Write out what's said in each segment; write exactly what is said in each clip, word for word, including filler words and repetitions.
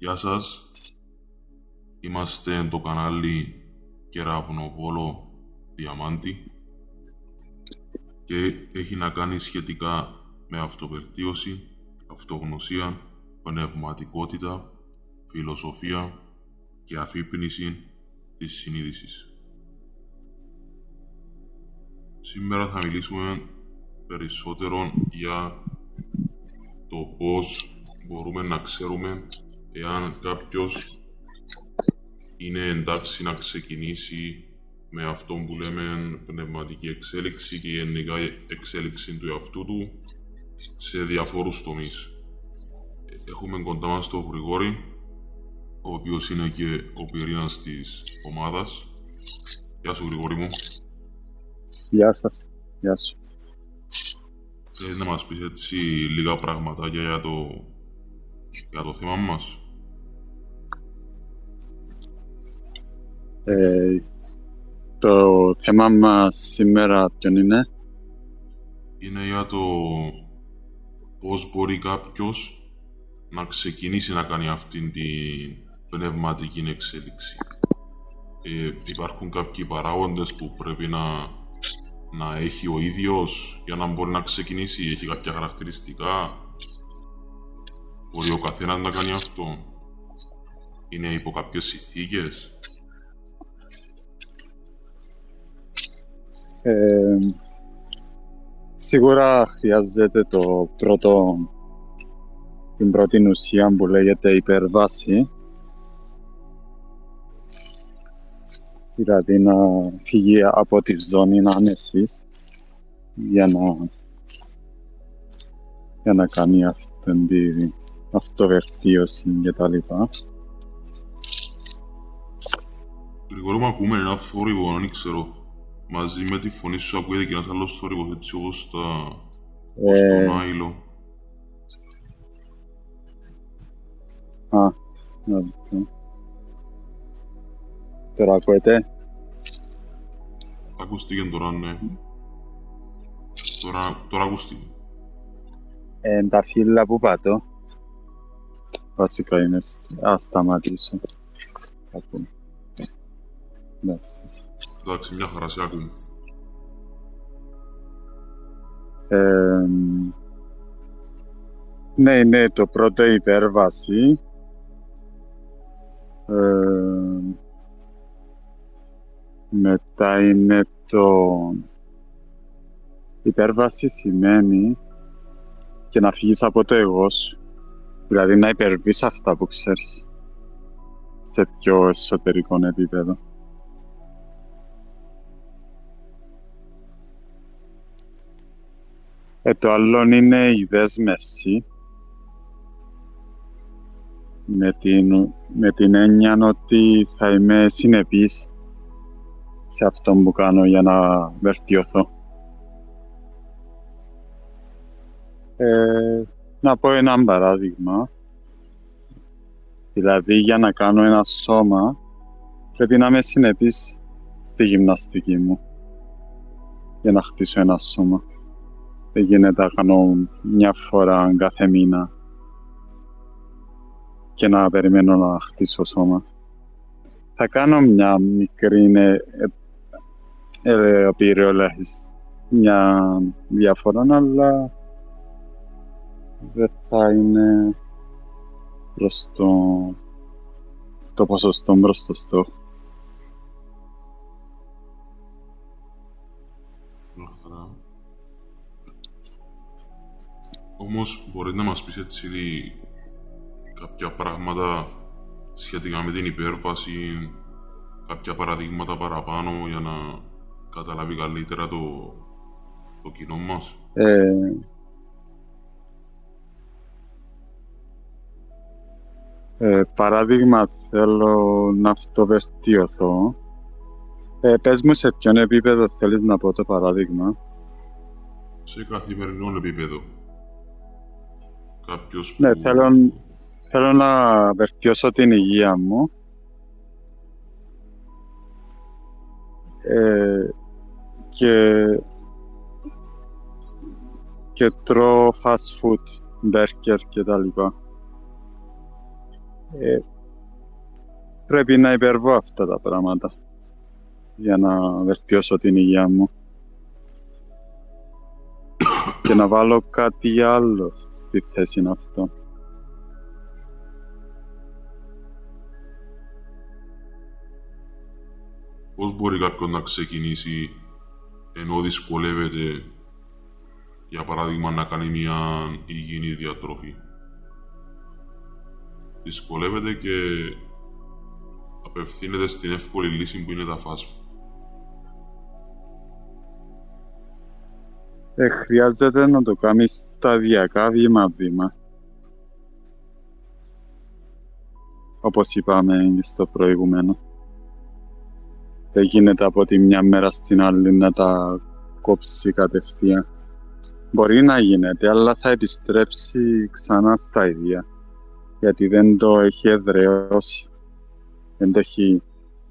Γεια σας, είμαστε το κανάλι Κεραυνοβόλο Διαμάντη και έχει να κάνει σχετικά με αυτοβελτίωση, αυτογνωσία, πνευματικότητα, φιλοσοφία και αφύπνιση της συνείδησης. Σήμερα θα μιλήσουμε περισσότερο για το πώς μπορούμε να ξέρουμε εάν κάποιος είναι εντάξει να ξεκινήσει με αυτό που λέμε πνευματική εξέλιξη και γενικά εξέλιξη του εαυτού του σε διαφόρους τομείς. Έχουμε κοντά μας τον Γρηγόρη, ο οποίος είναι και ο πυρήνας της ομάδας. Γεια σου, Γρηγόρη μου. Γεια σας. Γεια σου. Θέλεις να μας πεις έτσι λίγα πραγματάκια για το, για το θέμα μας? Ε, το θέμα μας σήμερα ποιον είναι? Είναι για το πώς μπορεί κάποιος να ξεκινήσει να κάνει αυτήν την πνευματική εξέλιξη. Ε, υπάρχουν κάποιοι παράγοντες που πρέπει να, να έχει ο ίδιος για να μπορεί να ξεκινήσει, έχει κάποια χαρακτηριστικά. Μπορεί ο καθένας να κάνει αυτό? Είναι υπό κάποιες συνθήκες? Ε, σίγουρα χρειάζεται το πρώτο, την πρώτη ουσία που λέγεται υπερβάση. Δηλαδή να φύγει από τη ζώνη άνεσης για να, για να κάνει αυτήν την αυτοβελτίωση κτλ. Γρηγόρη μου, ακούμε ένα θόρυβο, δεν ξέρω. Μαζί με τη φωνή σου ακούγεται και ένας άλλος θόρυβος, έτσι όπως στα... ε... στον Άιλο. Α, να δείτε. Τώρα ακούετε? Ακούστηκε τώρα, ναι. Τώρα, τώρα ακούστηκε. Ε, τα φύλλα που πάτω. Βασικά είναι, ας σταματήσω. Κάπου. Εντάξει. Εντάξει, μια χαρά, σε ακούμε. Ε, ναι, ναι, το πρώτο υπέρβαση. Ε, μετά είναι το... Υπέρβαση σημαίνει και να φύγεις από το εγώ σου. Δηλαδή να υπερβείς αυτά που ξέρεις σε πιο εσωτερικό επίπεδο. Ε, το άλλο είναι η δέσμευση, με την, με την έννοια ότι θα είμαι συνεπής σε αυτό που κάνω για να βελτιωθώ. Ε, να πω ένα παράδειγμα. Δηλαδή, για να κάνω ένα σώμα, πρέπει να είμαι συνεπής στη γυμναστική μου για να χτίσω ένα σώμα. Δεν γίνεται να κάνω μια φορά κάθε μήνα και να περιμένω να χτίσω σώμα. Θα κάνω μια μικρή επιρρολάχιστη μια διαφορά, αλλά δεν θα είναι προς το, το ποσοστό προς το στόχο. Όμως μπορείς να μας πεις έτσι κάποια πράγματα σχετικά με την υπέρβαση, κάποια παραδείγματα παραπάνω για να καταλάβει καλύτερα το, το κοινό μας? Ε, ε, παράδειγμα, θέλω να αυτοβελτιωθώ. Ε, πες μου σε ποιον επίπεδο θέλεις να πω το παράδειγμα? Σε καθημερινό επίπεδο. Κάποιος που... Ναι, θέλω, θέλω να βελτιώσω την υγεία μου. Ε, και, και τρώω fast food, burger και τα λοιπά. Ε, πρέπει να υπερβώ αυτά τα πράγματα για να βελτιώσω την υγεία μου και να βάλω κάτι άλλο στη θέση αυτό. Πώς μπορεί κάποιος να ξεκινήσει ενώ δυσκολεύεται, για παράδειγμα, να κάνει μια υγιεινή διατροφή? Δυσκολεύεται και απευθύνεται στην εύκολη λύση που είναι τα fast food. Ε, χρειάζεται να το κάνεις σταδιακά, βήμα-βήμα. Όπως είπαμε στο προηγούμενο. Δεν γίνεται από τη μια μέρα στην άλλη να τα κόψει κατευθείαν. Μπορεί να γίνεται, αλλά θα επιστρέψει ξανά στα ίδια. Γιατί δεν το έχει εδραιώσει. Δεν το έχει...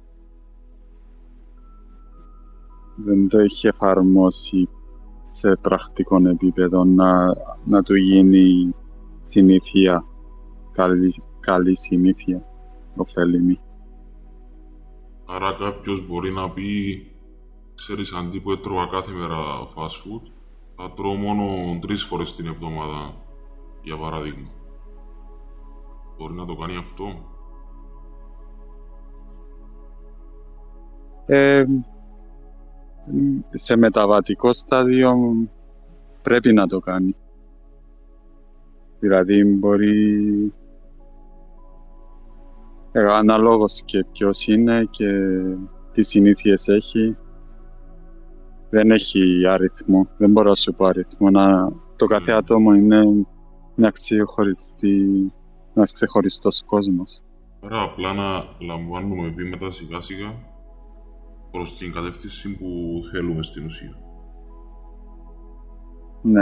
Δεν το έχει εφαρμόσει σε πρακτικό επίπεδο να, να του γίνει συνήθεια, καλή, καλή συνήθεια, ωφέλιμη. Άρα κάποιος μπορεί να πει, ξέρεις, αντί που έτρωγα κάθε μέρα fast food, θα τρώω μόνο τρεις φορές την εβδομάδα, για παράδειγμα. Μπορεί να το κάνει αυτό? Ε, σε μεταβατικό στάδιο πρέπει να το κάνει. Δηλαδή μπορεί... Ε, αναλόγως και ποιος είναι και τι συνήθειες έχει. Δεν έχει αριθμό. Δεν μπορώ να σου πω αριθμό. Να... Το κάθε άτομο είναι μια ξεχωριστή, ένας ξεχωριστός κόσμος. Άρα απλά να λαμβάνουμε βήματα σιγά σιγά προς την κατεύθυνση που θέλουμε στην ουσία. Ναι.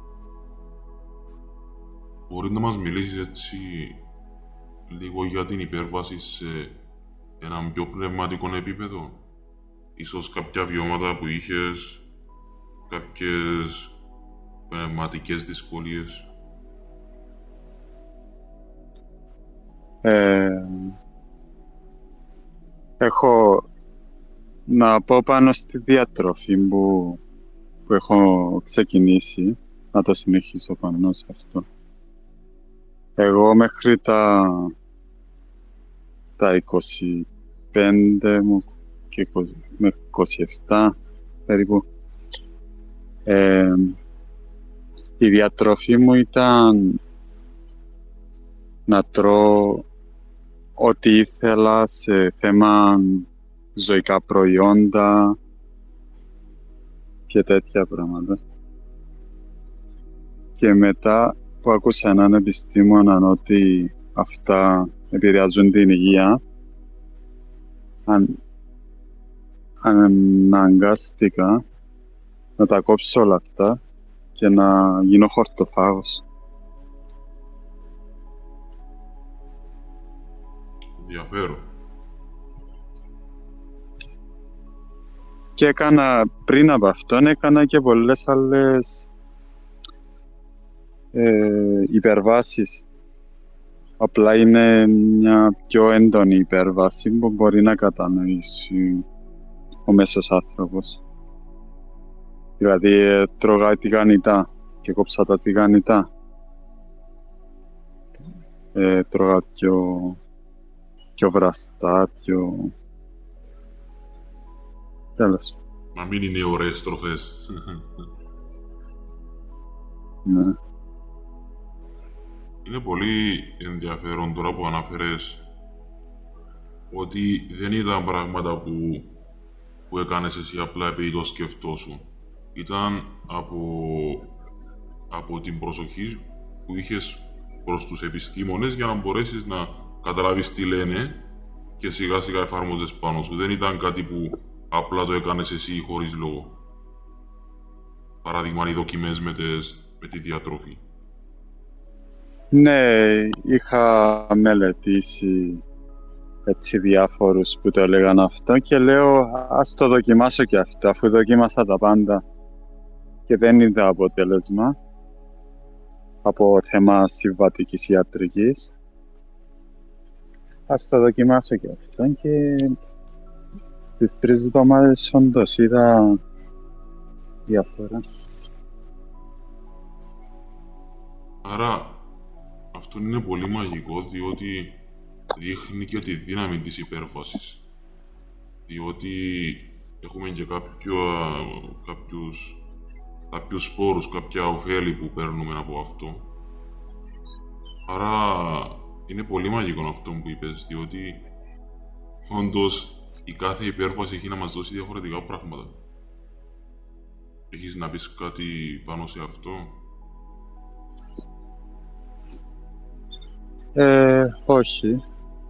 Μπορεί να μας μιλήσεις έτσι λίγο για την υπέρβαση σε έναν πιο πνευματικό επίπεδο? Ίσως κάποια βιώματα που είχες, κάποιες πνευματικές δυσκολίες? Ε, έχω να πω πάνω στη διατροφή που, που έχω ξεκινήσει, να το συνεχίσω πάνω σε αυτό. Εγώ μέχρι τα, τα είκοσι πέντε μου και μέχρι είκοσι επτά περίπου, ε, η διατροφή μου ήταν να τρώω ό,τι ήθελα σε θέμα ζωικά προϊόντα και τέτοια πράγματα. Και μετά που άκουσα έναν επιστήμονα ότι αυτά επηρεάζουν την υγεία, αν, αναγκάστηκα να τα κόψω όλα αυτά και να γίνω χορτοφάγος. Ενδιαφέρον. Και έκανα, πριν από αυτόν, έκανα και πολλές άλλες ε, υπερβάσεις. Απλά είναι μια πιο έντονη υπέρβαση που μπορεί να κατανοήσει ο μέσος άνθρωπος. Δηλαδή, τρώγα τηγανιτά και κόψα τα τηγανιτά. Ε, τρώγα πιο, πιο βραστά, πιο... Τέλος. Να μην είναι ωραίες τροφές. Ναι. Είναι πολύ ενδιαφέρον τώρα που αναφέρες ότι δεν ήταν πράγματα που, που έκανες εσύ απλά επειδή το σκεφτόσουν. Ήταν από, από την προσοχή που είχες προς τους επιστήμονες για να μπορέσεις να καταλάβεις τι λένε και σιγά σιγά εφάρμοζες πάνω σου. Δεν ήταν κάτι που απλά το έκανες εσύ χωρίς λόγο. Παράδειγμα, οι δοκιμές με, τες, με τη διατροφή. Ναι, είχα μελετήσει έτσι διάφορους που το έλεγαν αυτό και λέω ας το δοκιμάσω και αυτό, αφού δοκίμασα τα πάντα και δεν είδα αποτέλεσμα από θέμα συμβατικής ιατρικής. Ας το δοκιμάσω και αυτό και στις τρεις εβδομάδες όντως είδα διαφορά. Άρα, αυτό είναι πολύ μαγικό, διότι δείχνει και τη δύναμη της υπέρβασης. Διότι έχουμε και κάποιο, κάποιους, κάποιους σπόρους, κάποια ωφέλη που παίρνουμε από αυτό. Άρα, είναι πολύ μαγικό αυτό που είπες, διότι όντως η κάθε υπέρβαση έχει να μας δώσει διαφορετικά πράγματα. Έχεις να πεις κάτι πάνω σε αυτό? Ε, όχι.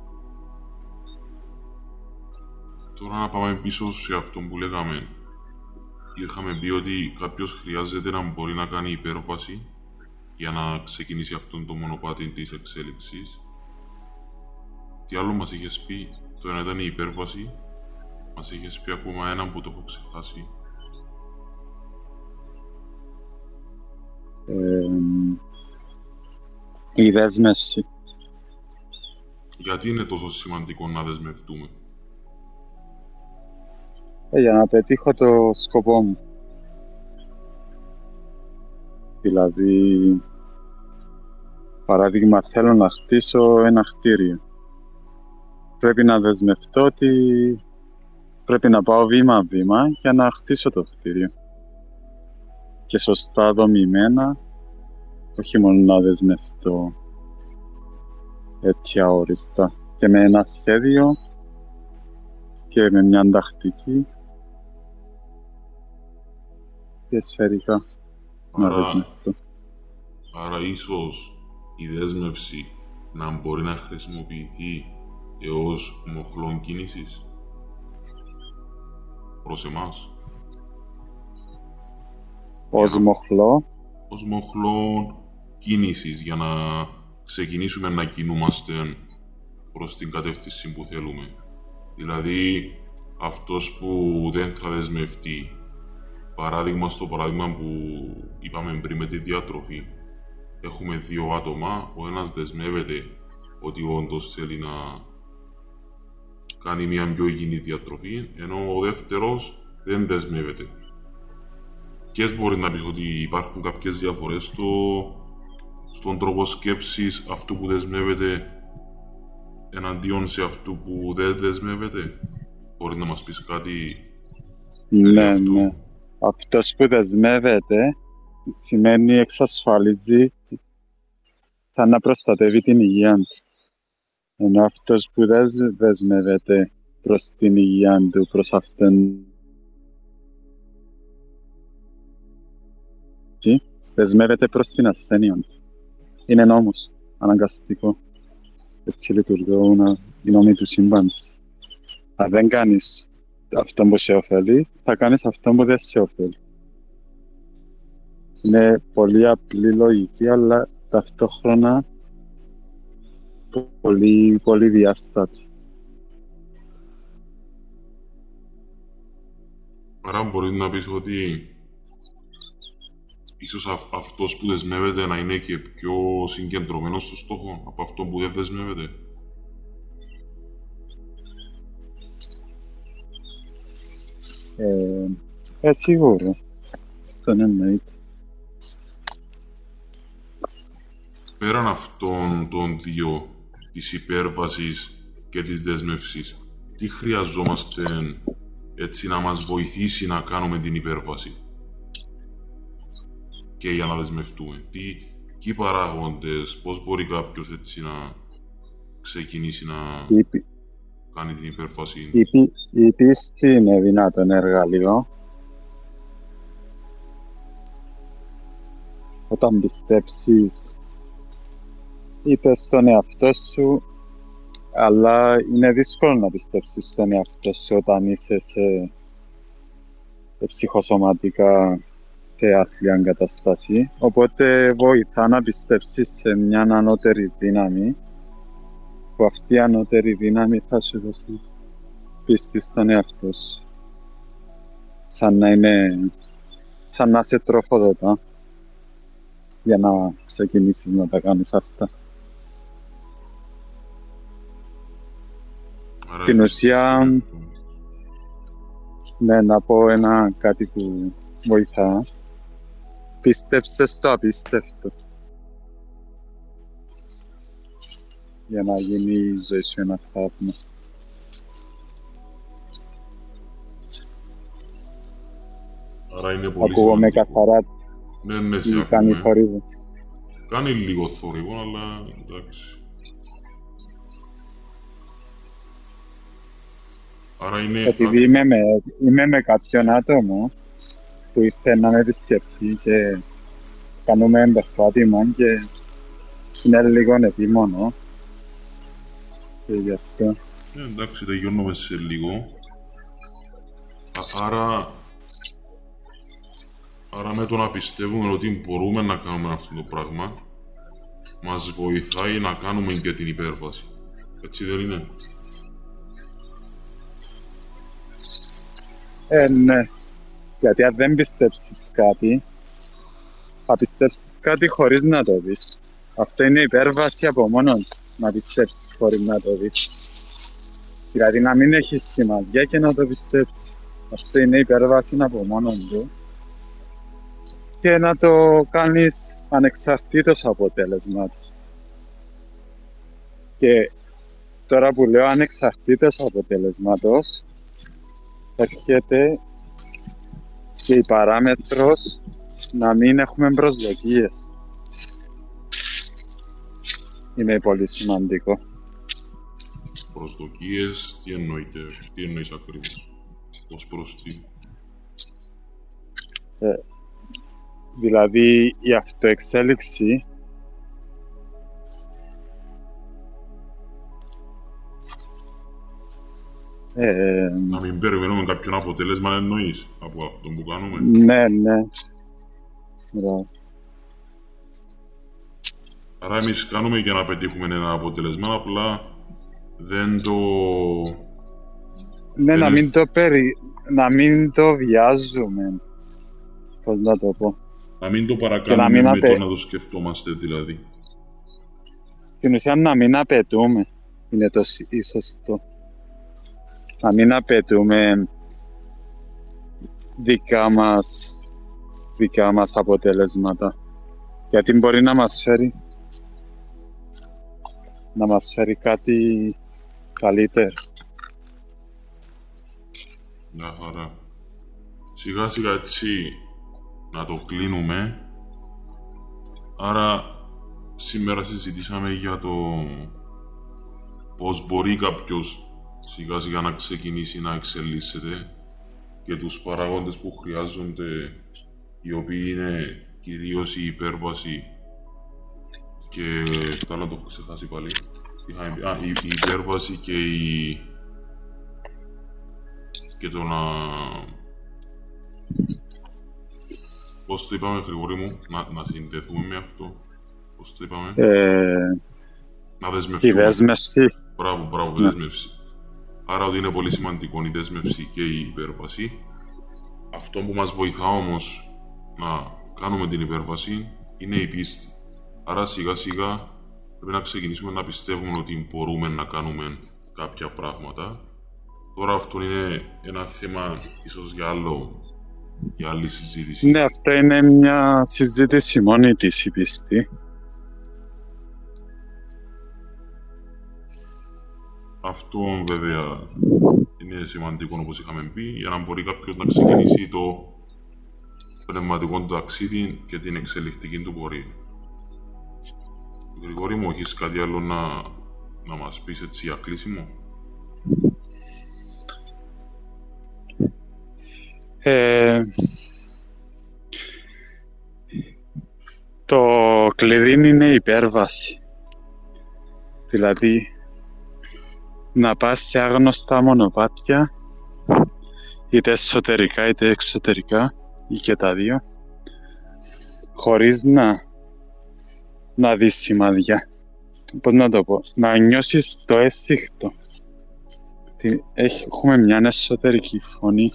Τώρα να πάμε πίσω σε αυτό που λέγαμε. Είχαμε πει ότι κάποιος χρειάζεται να μπορεί να κάνει υπέρβαση για να ξεκινήσει αυτόν το μονοπάτι της εξέλιξης. Τι άλλο μας είχες πει? Το ένα ήταν η υπέρβαση. Μας είχες πει ακόμα ένα που το έχω ξεχάσει. Ε, η δέσμευση. Γιατί είναι τόσο σημαντικό να δεσμευτούμε? Ε, για να πετύχω το σκοπό μου. Δηλαδή, παράδειγμα, θέλω να χτίσω ένα κτίριο. Πρέπει να δεσμευτώ ότι πρέπει να πάω βήμα-βήμα για να χτίσω το κτίριο. Και σωστά δομημένα, όχι μόνο να δεσμευτώ έτσι αόριστα. Και με ένα σχέδιο και με μια τακτική και σφαιρικά να δεσμευτώ. Άρα ίσως η δέσμευση να μπορεί να χρησιμοποιηθεί έως μοχλόν κίνησης προς εμάς. Ως μοχλό. Ως μοχλόν κίνησης για να ξεκινήσουμε να κινούμαστε προς την κατεύθυνση που θέλουμε. Δηλαδή, αυτός που δεν θα δεσμευτεί, παράδειγμα στο παράδειγμα που είπαμε πριν με τη διατροφή, έχουμε δύο άτομα, ο ένας δεσμεύεται ότι όντως θέλει να κάνει μια πιο υγιεινή διατροφή, ενώ ο δεύτερος δεν δεσμεύεται. Και μπορεί να πεις ότι υπάρχουν κάποιες διαφορές στο, στον τρόπο σκέψης αυτού που δεσμεύεται εναντίον σε αυτού που δεν δεσμεύεται. Μπορεί να μας πεις κάτι? Ναι, αυτό? ναι. Αυτός που δεσμεύεται σημαίνει εξασφαλίζει θα να προστατεύει την υγεία του. Ενώ αυτός που δεν δεσμεύεται προς την υγεία του, προς αυτόν, δεσμεύεται προς την ασθένεια του. Είναι νόμος, αναγκαστικό. Έτσι λειτουργούν οι νόμοι του σύμπαντος. Αν δεν κάνεις αυτό που σε ωφελεί, θα κάνεις αυτό που δεν σε ωφελεί. Είναι πολύ απλή λογική, αλλά ταυτόχρονα πολύ, πολύ διάστατη. Άρα μπορεί να πεις ότι ίσως αυ- αυτός που δεσμεύεται να είναι και πιο συγκεντρωμένος στο στόχο από αυτό που δεν δεσμεύεται. Ε, ε σίγουρα. Αυτό είναι εννοείται. Πέραν αυτών των δύο, της υπέρβασης και της δέσμευσης, τι χρειαζόμαστε έτσι να μας βοηθήσει να κάνουμε την υπέρβαση και για να δεσμευτούμε? Τι, τι παράγοντες, πώς μπορεί κάποιος έτσι να ξεκινήσει να Η, κάνει την υπέρβαση? η, η πίστη είναι δυνατόν εργαλείο. Όταν πιστέψεις, είπες στον εαυτό σου, αλλά είναι δύσκολο να πιστέψεις στον εαυτό σου όταν είσαι σε ψυχοσωματικά και άθλια κατάσταση. Οπότε βοηθά να πιστέψεις σε μια ανώτερη δύναμη, που αυτή η ανώτερη δύναμη θα σου δώσει πίστη στον εαυτό σου. Σαν να είναι, σαν να σε τροφοδοτά για να ξεκινήσεις να τα κάνεις αυτά. Άρα Την είναι ουσία, στο αυτό. ναι, να πω ένα κάτι που βοηθά. Πίστεψε στο απίστευτο. Για να γίνει η ζωή σου ένα θαύμα. Άρα είναι πολύ Ακούγομαι σημαντικό. καθαρά Ναι, ναι, σε τι κάνει ακούμε. θορύβο. Κάνει λίγο θόρυβο, αλλά εντάξει. Άρα είναι... Επειδή είμαι με, είμαι με κάποιον άτομο που ήρθε να με επισκεφτεί και κάνουμε περπάτημα και είναι λίγο επίμονο. Και γι' αυτό. Ε, εντάξει, τελειώνουμε σε λίγο. Α- άρα... Άρα με το να πιστεύουμε ότι μπορούμε να κάνουμε αυτό το πράγμα, μας βοηθάει να κάνουμε και την υπέρβαση. Έτσι δεν είναι? Ε, ναι. Γιατί αν δεν πιστέψεις κάτι, θα πιστέψεις κάτι χωρίς να το δεις. Αυτό είναι υπέρβαση από μόνο του, να πιστέψεις χωρίς να το δεις. Δηλαδή να μην έχεις σημαδιά και να το πιστέψεις. Αυτό είναι υπέρβαση από μόνο του. Και να το κάνεις ανεξαρτήτως αποτέλεσματος. Και τώρα που λέω ανεξαρτήτως αποτέλεσματος, έρχεται και η παράμετρος να μην έχουμε προσδοκίες. Είναι πολύ σημαντικό. Προσδοκίες, τι εννοείται, τι εννοείς ακριβώς, ως προς τι? Ε, δηλαδή η αυτοεξέλιξη ε, Να μην περιμένουμε κάποιον αποτέλεσμα, εννοείς, από αυτό που κάνουμε. ναι, ναι. Μπράβο. Άρα εμείς κάνουμε για να πετύχουμε ένα αποτέλεσμα, απλά δεν το... Ναι, δεν να είναι- μην το περι... να μην το βιάζουμε. Πώς να το πω. να μην το Και να παρακάνουμε μην με απε- το να το σκεφτόμαστε, δηλαδή. Στην ουσία να μην απαιτούμε. Είναι το σ- η σωστό. Να μην απαιτούμε δικά μας, δικά μας αποτελέσματα. Γιατί μπορεί να μας φέρει να μας φέρει κάτι καλύτερο. Μια χαρά. Σιγά σιγά έτσι να το κλείνουμε. Άρα σήμερα συζητήσαμε για το πώς μπορεί κάποιος σιγά σιγά να ξεκινήσει να εξελίσσεται και τους παράγοντες που χρειάζονται, οι οποίοι είναι κυρίως η υπέρβαση και το άλλο το έχω ξεχάσει πάλι. Είχαμε πει- Α, η, η υπέρβαση και η και το να... Πώς το είπαμε, Γρηγόρη μου, να, να συνδεθούμε με αυτό. Πώς το είπαμε, Ε, να η δεσμευτούμε. δέσμευση. Μπράβο, μπράβο, Ναι. δέσμευση. Άρα ότι είναι πολύ σημαντικό η δέσμευση και η υπέρβαση. Αυτό που μας βοηθά όμως να κάνουμε την υπέρβαση είναι η πίστη. Άρα σιγά σιγά πρέπει να ξεκινήσουμε να πιστεύουμε ότι μπορούμε να κάνουμε κάποια πράγματα. Τώρα αυτό είναι ένα θέμα ίσως για, άλλο, για άλλη συζήτηση. Ναι, αυτό είναι μια συζήτηση μόνη της η πίστη. Αυτό βέβαια είναι σημαντικό, όπως είχαμε πει, για να μπορεί κάποιος να ξεκινήσει το πνευματικό του ταξίδι και την εξελικτική του πορεία. Γρηγόρη μου, έχεις κάτι άλλο να, να μας πεις έτσι για κλείσιμο? Ε, το κλειδί είναι η υπέρβαση. Δηλαδή, να πας σε άγνωστα μονοπάτια, είτε εσωτερικά είτε εξωτερικά, ή και τα δύο, χωρίς να, να δεις σημάδια. Πώς να το πω, να νιώσεις το αίσθηκτο. Τι- Έχουμε μια εσωτερική φωνή.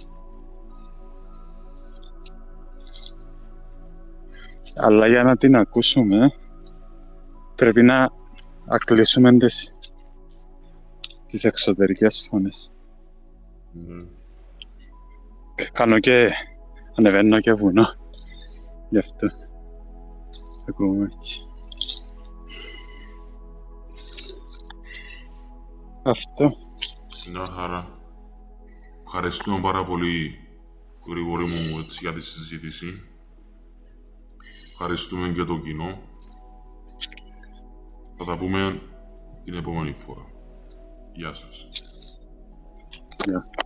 Αλλά για να την ακούσουμε, πρέπει να ακλείσουμε τις, τις εξωτερικές φωνές. Ναι. Κάνω και ανεβαίνω και βουνό. Γι' αυτό ακούμε έτσι. Αυτό. Μια χαρά. Ευχαριστούμε πάρα πολύ, Γρηγόρη μου, έτσι, για τη συζήτηση. Ευχαριστούμε και το κοινό. Θα τα πούμε την επόμενη φορά. Γεια σας. Yeah.